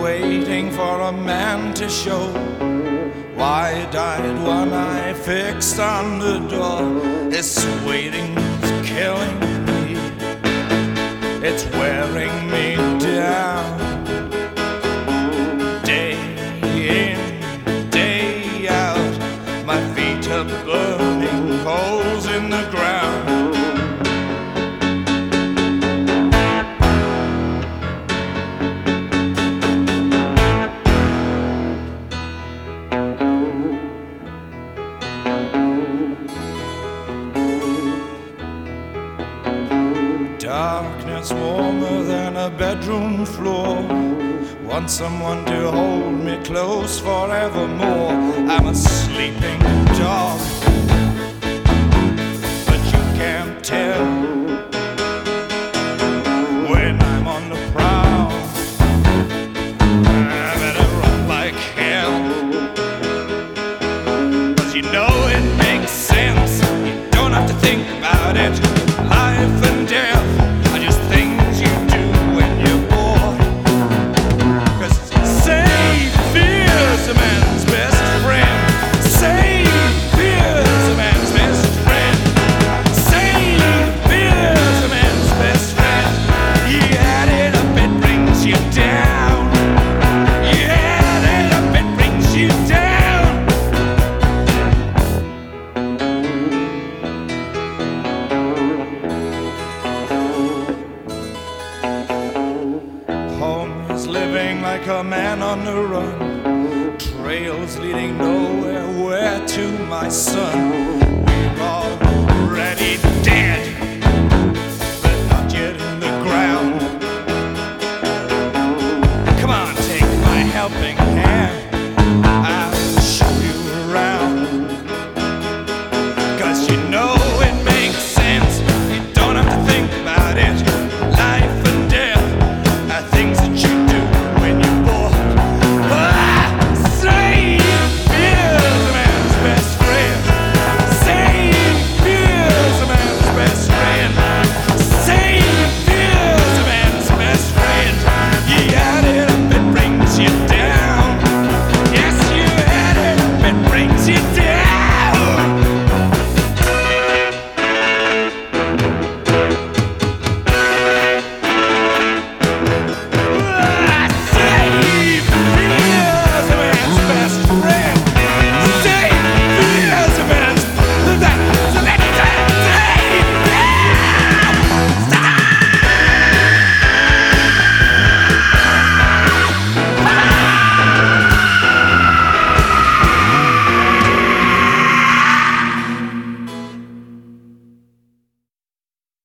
waiting for a man to show. Wide-eyed, one eye fixed on the door. This waiting's killing me. It's wearing me down. Day in, day out, my feet are burning holes in the ground. Darkness warmer than a bedroom floor. Want someone to hold me close forevermore. I'm a sleeping dog, but you can't tell when I'm on the prowl. I better run like hell, 'cause you know it makes sense. You don't have to think about it. Life and death are just things you do when you're bored. 'Cause save fear's a man's best friend. Save fear's a man's best friend. Save fear's a man's best friend. You add it up, it brings you down. You add it up, it brings you down. Home is living like a man on the run. Trails leading nowhere, where to, my son?